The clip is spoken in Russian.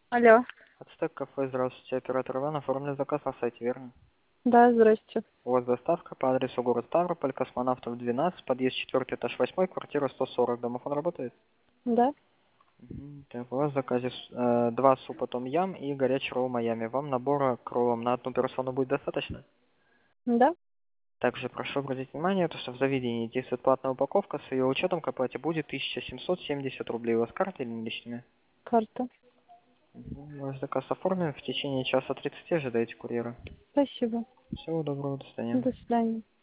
Алло. Ацтек кафе, здравствуйте, оператор Иван, оформлен заказ на сайте, верно? Да, здрасте. У вас доставка по адресу город Ставрополь, Космонавтов 12, подъезд 4, этаж 8, квартира 140, домофон работает? Да? Так, у вас в заказе 2 супа том ям и горячий ролл Майами. Вам набора к роллам на одну персону будет достаточно? Да? Также прошу обратить внимание, то, что в заведении действует платная упаковка, с ее учетом к оплате будет 1770 рублей. У вас карта или наличными? Карта. Ваш заказ оформлен, в течение часа 30 ожидайте курьера. Спасибо. Всего доброго, до свидания. До свидания.